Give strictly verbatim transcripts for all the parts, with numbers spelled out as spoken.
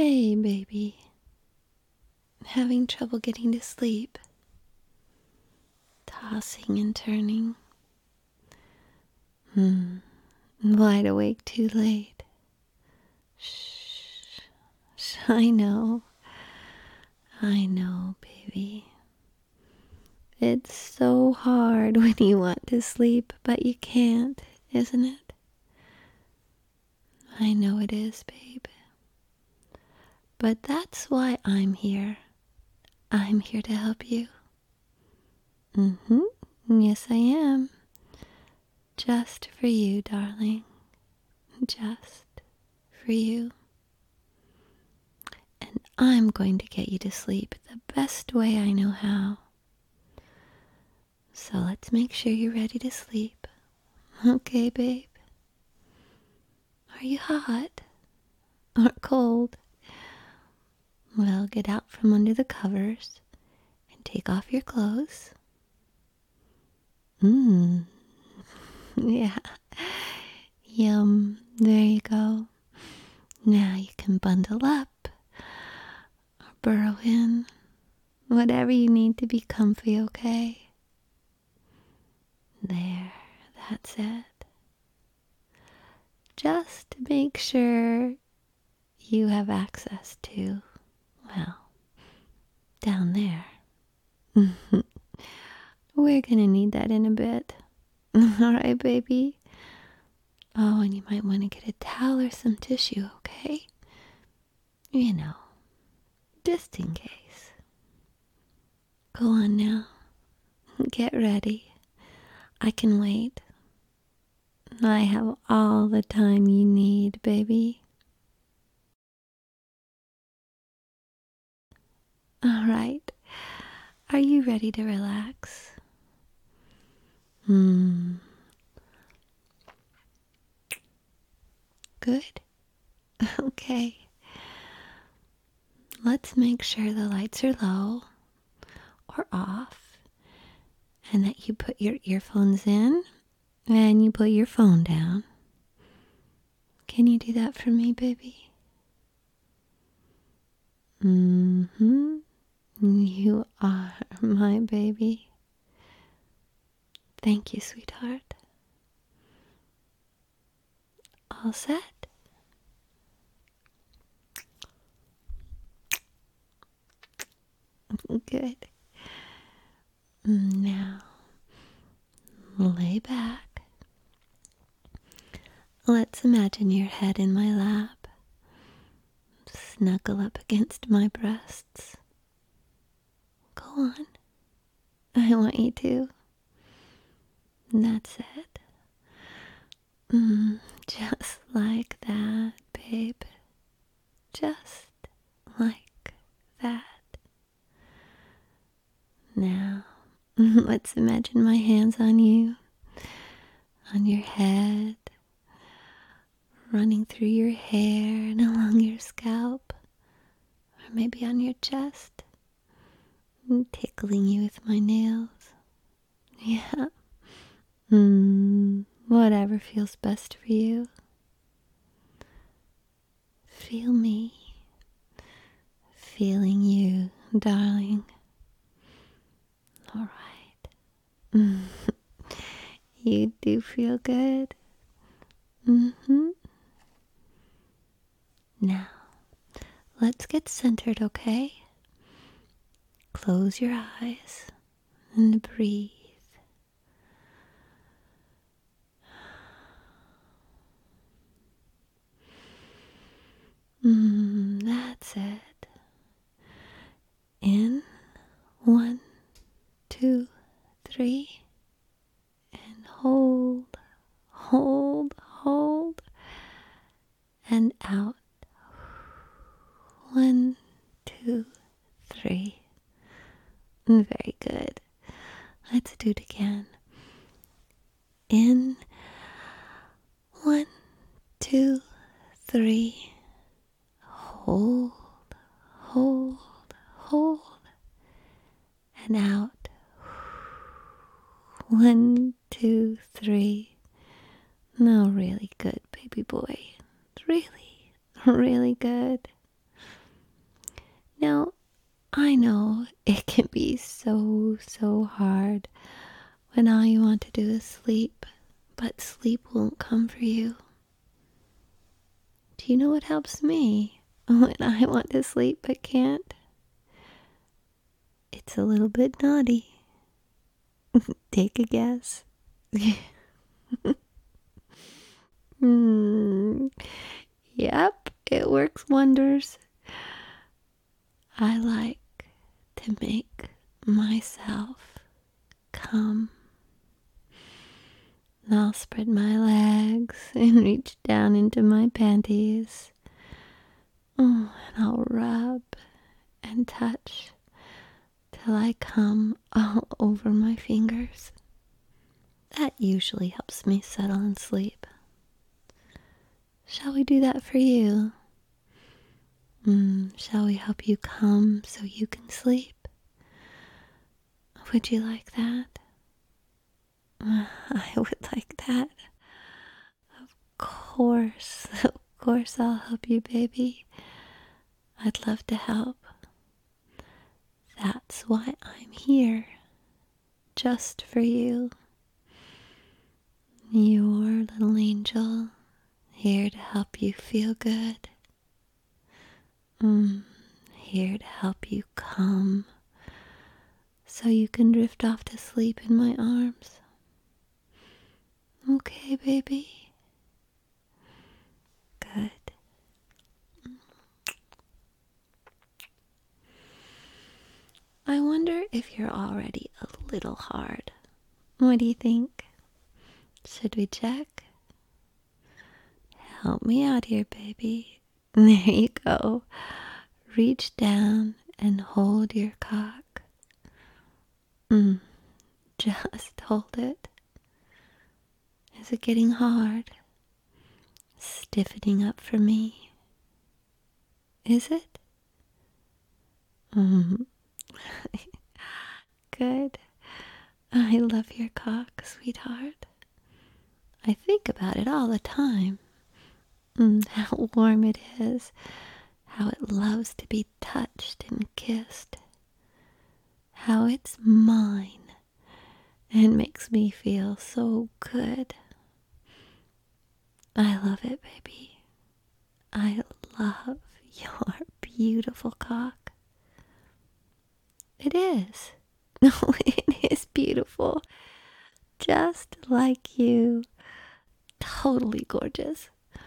Hey, baby. Having trouble getting to sleep? Tossing and turning? Hmm. Wide awake too late? Shh. Shh. I know. I know, baby. It's so hard when you want to sleep, but you can't, isn't it? I know it is, babe. But that's why I'm here. I'm here to help you. Mm-hmm. Yes, I am. Just for you, darling. Just for you. And I'm going to get you to sleep the best way I know how. So let's make sure you're ready to sleep. Okay, babe? Are you hot? Or cold? Well, get out from under the covers and take off your clothes. Mmm. Yeah. Yum. There you go. Now you can bundle up or burrow in. Whatever you need to be comfy, okay? There. That's it. Just to make sure you have access to, well, down there. We're gonna need that in a bit. Alright, baby? Oh, and you might want to get a towel or some tissue, okay? You know, just in case. Go on now. Get ready. I can wait. I have all the time you need, baby. All right. Are you ready to relax? Hmm. Good. Okay. Let's make sure the lights are low or off and that you put your earphones in and you put your phone down. Can you do that for me, baby? Mm-hmm. You are my baby. Thank you, sweetheart. All set? Good. Now, lay back. Let's imagine your head in my lap. Snuggle up against my breasts. Go on. I want you to. That's it. Mm, just like that, babe. Just like that. Now, let's imagine my hands on you, on your head, running through your hair and along your scalp, or maybe on your chest, tickling you with my nails. Yeah. Mm, whatever feels best for you. Feel me. Feeling you, darling. All right. You do feel good. Mm-hmm. Now, let's get centered, okay? Close your eyes and breathe. Mm, that's it. In, one, two, three, and hold, hold, hold, and out. One, two, three. Very good. Let's do it again. In, one, two, three. Hold, hold, hold, and out. One, two, three. No, really good, baby boy. Really, really good. Now, I know it can be so, so hard when all you want to do is sleep, but sleep won't come for you. Do you know what helps me when I want to sleep but can't? It's a little bit naughty. Take a guess. Hmm. Yep, it works wonders. I like to make myself come. I'll spread my legs and reach down into my panties. Oh, and I'll rub and touch till I come all over my fingers. That usually helps me settle and sleep. Shall we do that for you? Mm, shall we help you come so you can sleep? Would you like that? I would like that. Of course, of course I'll help you, baby. I'd love to help. That's why I'm here. Just for you. Your little angel, here to help you feel good. Mm, here to help you come so you can drift off to sleep in my arms. Okay, baby? Good. I wonder if you're already a little hard. What do you think? Should we check? Help me out here, baby. There you go. Reach down and hold your cock. Mm, just hold it. Is it getting hard? Stiffening up for me? Is it? Mm. Good. I love your cock, sweetheart. I think about it all the time. Mm, how warm it is. How it loves to be touched and kissed. How it's mine and makes me feel so good. I love it, baby. I love your beautiful cock. It is. No, it is beautiful. Just like you. Totally gorgeous.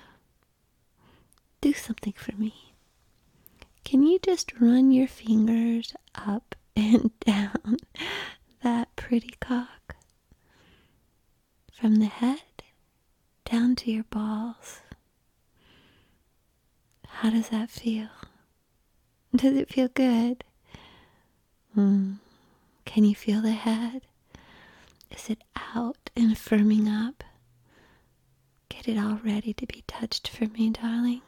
Do something for me. Can you just run your fingers up and down that pretty cock? From the head down to your balls. How does that feel? Does it feel good? Mm. Can you feel the head? Is it out and firming up? Get it all ready to be touched for me, darling.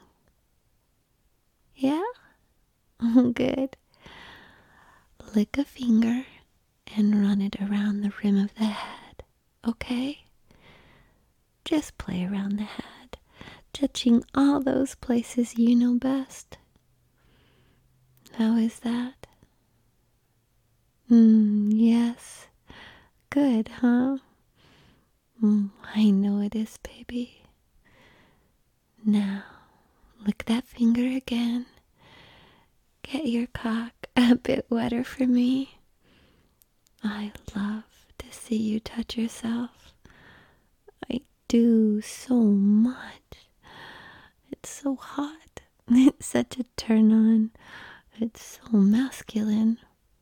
Yeah? Oh, good. Lick a finger and run it around the rim of the head, okay? Just play around the head, touching all those places you know best. How is that? Mm, yes. Good, huh? Mm, I know it is, baby. Now, lick that finger again. Get your cock a bit wetter for me. I love to see you touch yourself. I do so much. It's so hot. It's such a turn on. It's so masculine.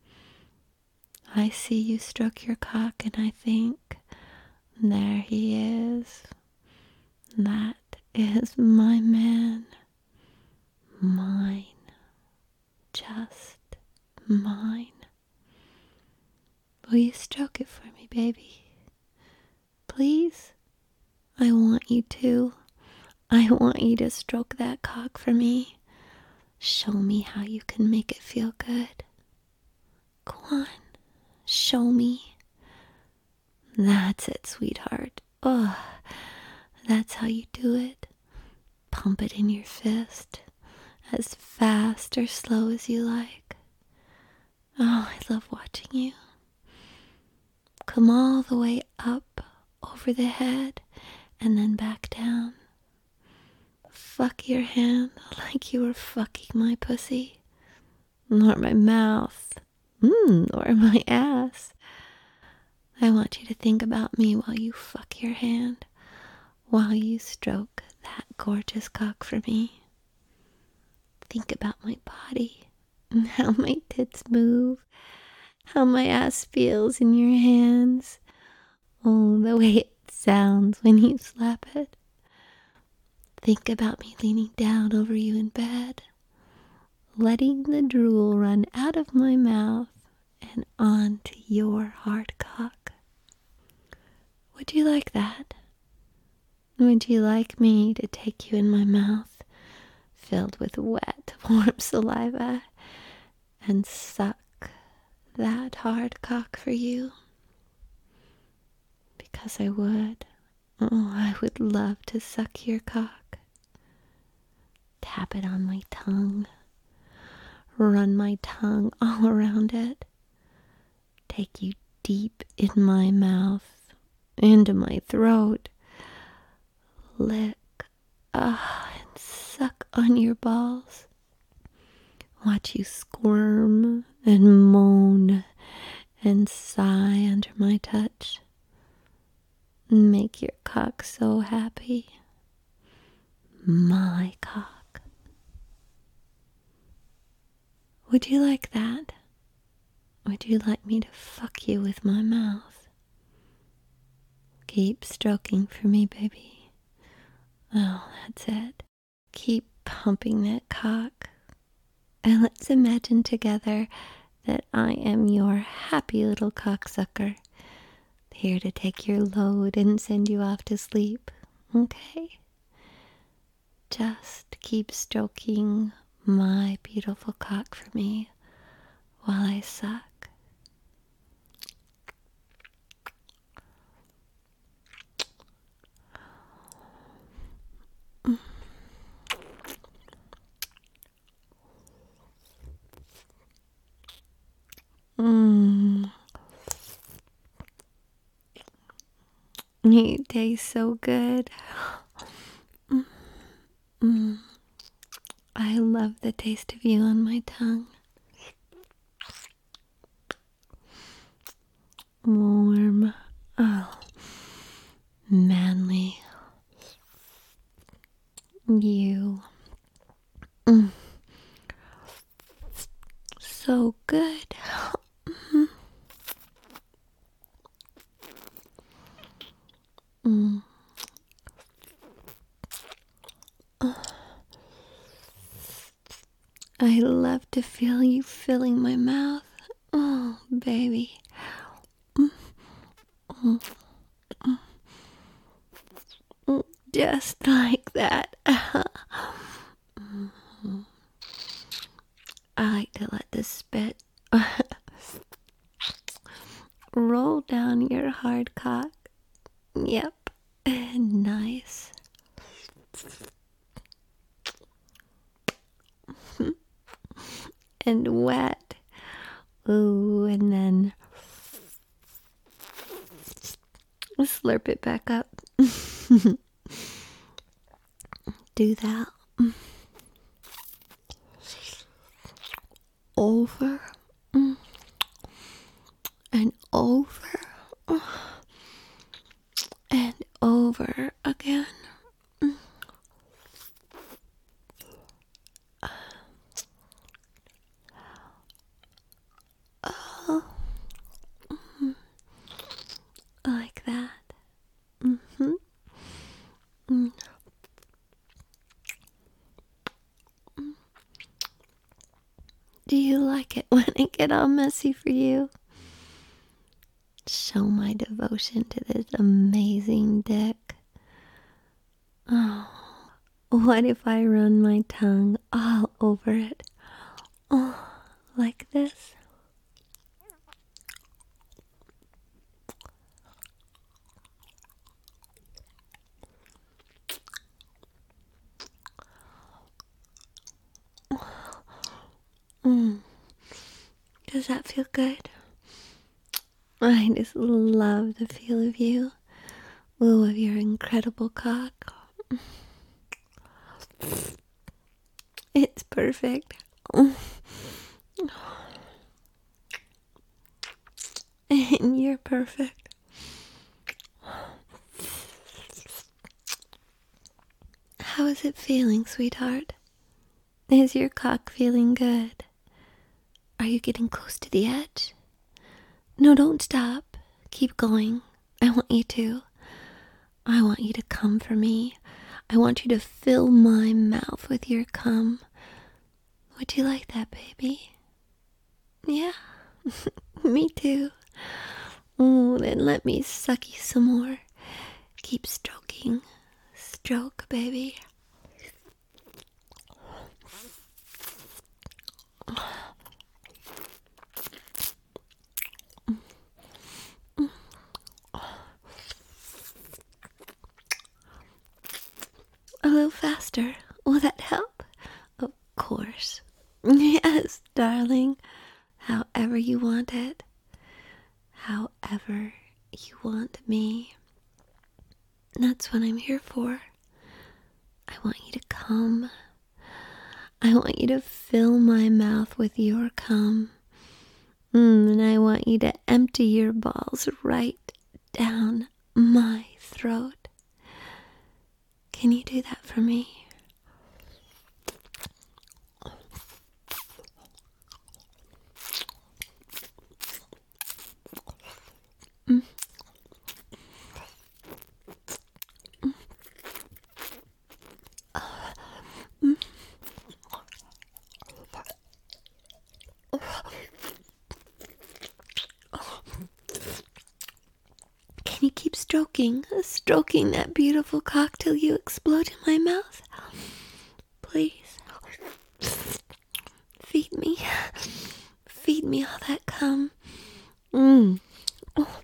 I see you stroke your cock and I think, there he is. That is my man. Mine. Just mine. Will you stroke it for me, baby? Please? I want you to. I want you to stroke that cock for me. Show me how you can make it feel good. Go on. Show me. That's it, sweetheart. Oh, that's how you do it. Pump it in your fist as fast or slow as you like. Oh, I love watching you. Come all the way up over the head and then back down. Fuck your hand like you were fucking my pussy. Or my mouth. Mmm, or my ass. I want you to think about me while you fuck your hand, while you stroke that gorgeous cock for me. Think about my body and how my tits move, how my ass feels in your hands. Oh, the way it sounds when you slap it. Think about me leaning down over you in bed, letting the drool run out of my mouth and onto your hard cock. Would you like that? Would you like me to take you in my mouth, filled with wet, warm saliva, and suck that hard cock for you? Because I would. Oh, I would love to suck your cock. Tap it on my tongue. Run my tongue all around it. Take you deep in my mouth, into my throat. Lick, ah, and suck on your balls. Watch you squirm and moan and sigh under my touch. Make your cock so happy. My cock. Would you like that? Would you like me to fuck you with my mouth? Keep stroking for me, baby. Oh, that's it. Keep pumping that cock. And let's imagine together that I am your happy little cocksucker, here to take your load and send you off to sleep, okay? Just keep stroking my beautiful cock for me while I suck. Mmm. You taste so good. Mm. I love the taste of you on my tongue. Warm. Oh. Manly. You. Mm. So good. Mm. I love to feel you filling my mouth. Oh, baby. Mm. Mm. Mm. Just like that. Mm-hmm. I like to let the spit roll down your hard cock. Yep. Nice. And wet. Ooh, and then slurp it back up. Do that. Over and over and over again. Oh, like that. Mm-hmm. Mm. Do you like it when I get all messy for you? Show my devotion to this amazing dick. Oh, what if I run my tongue all over it? Oh, like this. Does that feel good? I just love the feel of you. Oh, of your incredible cock. It's perfect. And you're perfect. How is it feeling, sweetheart? Is your cock feeling good? Are you getting close to the edge? No, don't stop. Keep going. I want you to. I want you to come for me. I want you to fill my mouth with your cum. Would you like that, baby? Yeah, me too. Oh, then let me suck you some more. Keep stroking. Stroke, baby. A little faster. Will that help? Of course. Yes, darling. However you want it. However you want me. That's what I'm here for. I want you to come. I want you to fill my mouth with your cum. Mm, and I want you to empty your balls right down my throat. Can you do that for me? Mm. Mm. Mm. Can you keep stroking, stroking that beautiful cock till you explode in my mouth? Please. Feed me. Feed me all that cum. Mm. Oh.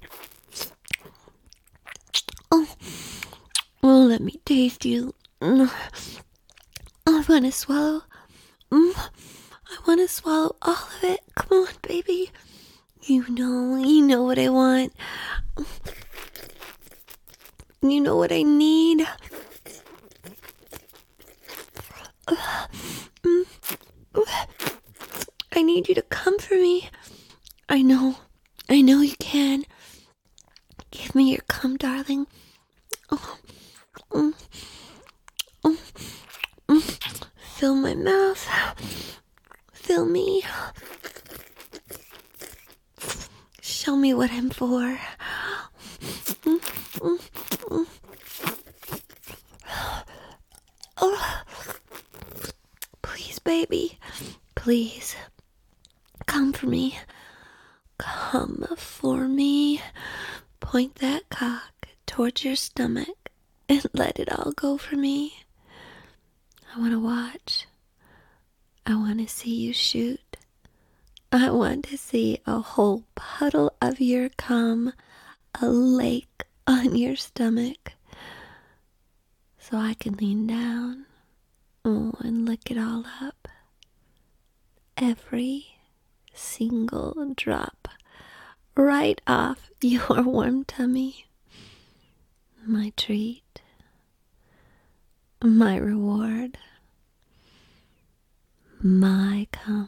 Oh. Oh, let me taste you. Mm. I want to swallow. Mm. I want to swallow all of it. Come on, baby. You know, you know what I want. You know what I need. I need you to come for me. I know. I know you can. Give me your cum, darling. Oh. Mm. Mm. Mm. Fill my mouth. Fill me. Show me what I'm for. Mm. Mm. Mm. Oh. Please, baby. Please. Come for me. Come for me. Point that cock towards your stomach and let it all go for me. I want to watch. I want to see you shoot. I want to see a whole puddle of your cum, a lake on your stomach, so I can lean down, oh, and lick it all up. Every single drop right off your warm tummy. My treat, my reward, my cum.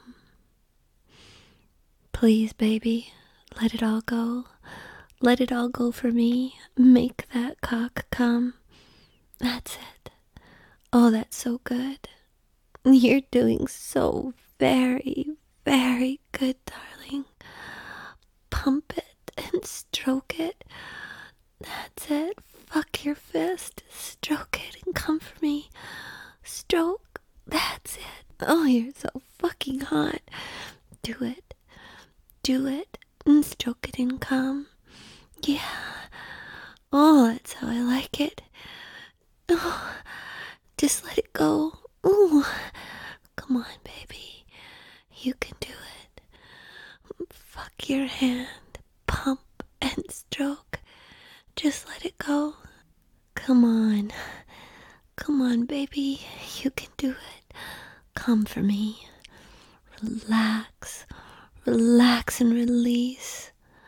Please, baby, let it all go. Let it all go for me. Make that cock come. That's it. Oh, that's so good. You're doing so very, very good, darling. Pump it and stroke it. That's it. Fuck your fist. Stroke it and come for me. Stroke. That's it. Oh, you're so fucking hot. Do it. Do it. And stroke it and come. Yeah. Oh, that's how I like it. Oh, just let it go. Ooh. Come on, baby. You can do it. Fuck your hand. Pump and stroke. Just let it go. Come on. Come on, baby. You can do it. Come for me. Relax. relax and release.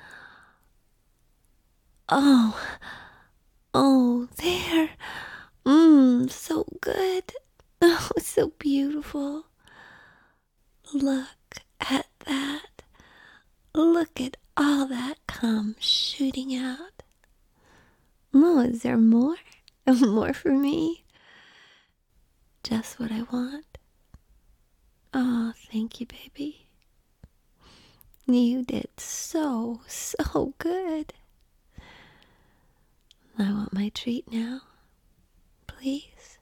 Oh, oh, there. Mmm, so good. Oh, so beautiful. Look at that. Look at all that come shooting out. Oh, is there more? More for me? Just what I want. Oh, thank you, baby. You did so, so good. I want my treat now. Please.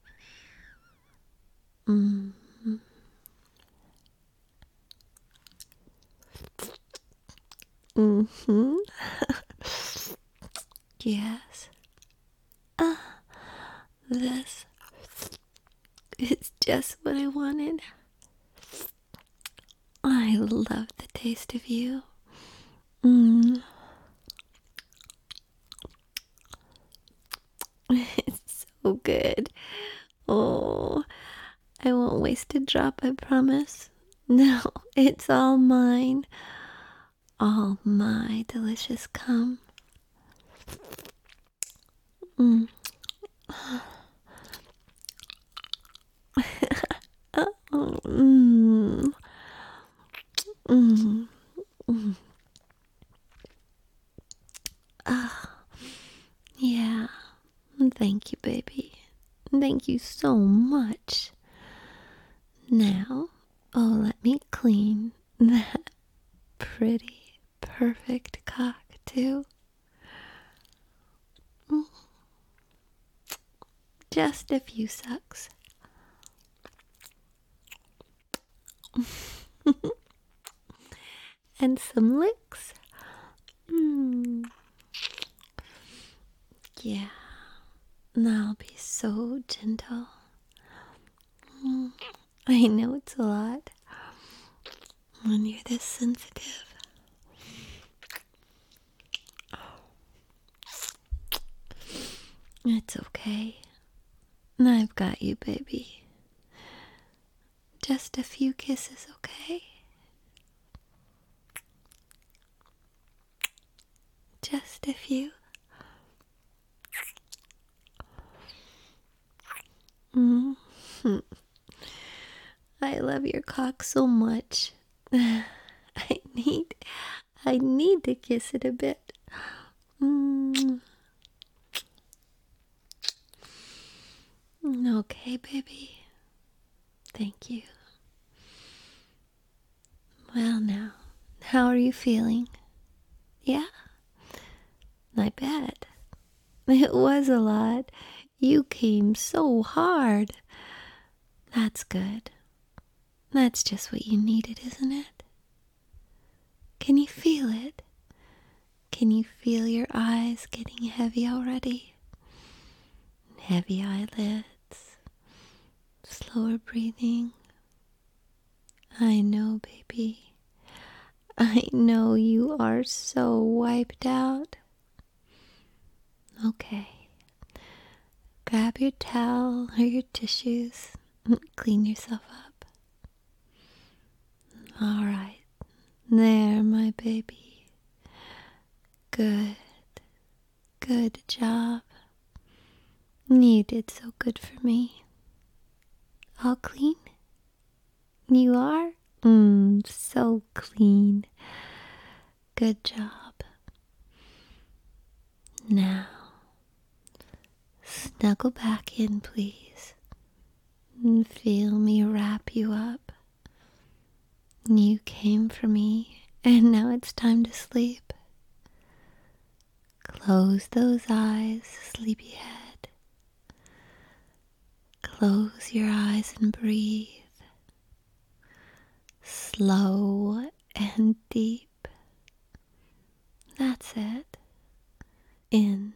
Mm-hmm. Mm-hmm. Yes. Ah, this is just what I wanted. I love the taste of you. Mmm. It's so good. Oh, I won't waste a drop, I promise. No, it's all mine. All my delicious cum. Mm. mm. Mm. Mm. Ah, yeah. Thank you, baby. Thank you so much. Now, oh, let me clean that pretty, perfect cock, too. Mm. Just a few sucks. And some licks. Mm. Yeah, I'll be so gentle. Mm. I know it's a lot when you're this sensitive. It's okay. I've got you, baby. Just a few kisses, okay? Just a few. Mm. I love your cock so much. I need, I need to kiss it a bit. Mm. Okay, baby. Thank you. Well, now, how are you feeling? Yeah? I bet. It was a lot. You came so hard. That's good. That's just what you needed, isn't it? Can you feel it? Can you feel your eyes getting heavy already? Heavy eyelids. Slower breathing. I know, baby. I know you are so wiped out. Okay. Grab your towel or your tissues. Clean yourself up. All right. There, my baby. Good. Good job. You did so good for me. All clean? You are? Mmm, so clean. Good job. Now, snuggle back in, please. And feel me wrap you up. You came for me, and now it's time to sleep. Close those eyes, sleepyhead. Close your eyes and breathe. Slow and deep. That's it. In.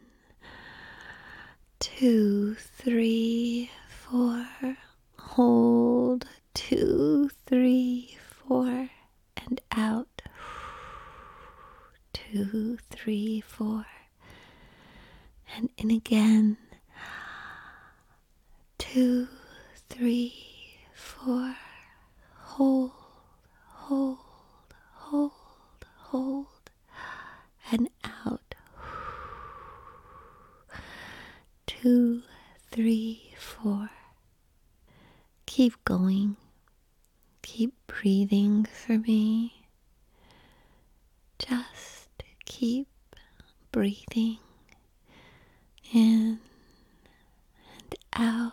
Two, three, four. Hold. Two, three, four. And out. Two, three, four. And in again. Two, three, four. Hold, hold, hold, hold, and out. Two, three, four. Keep going. Keep breathing for me. Just keep breathing in and out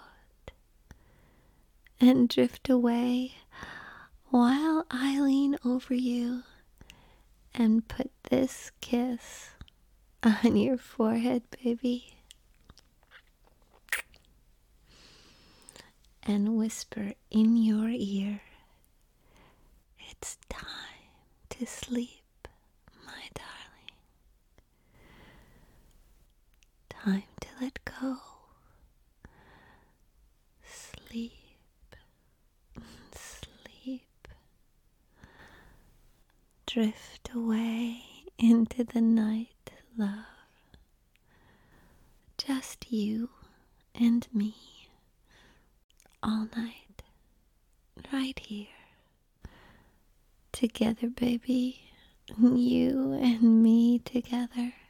and drift away while I lean over you and put this kiss on your forehead, baby, and whisper in your ear, it's time to sleep, my darling. Time to let go. Sleep, sleep. Drift away into the night, love. Just you and me all night, right here. Together, baby. You and me together.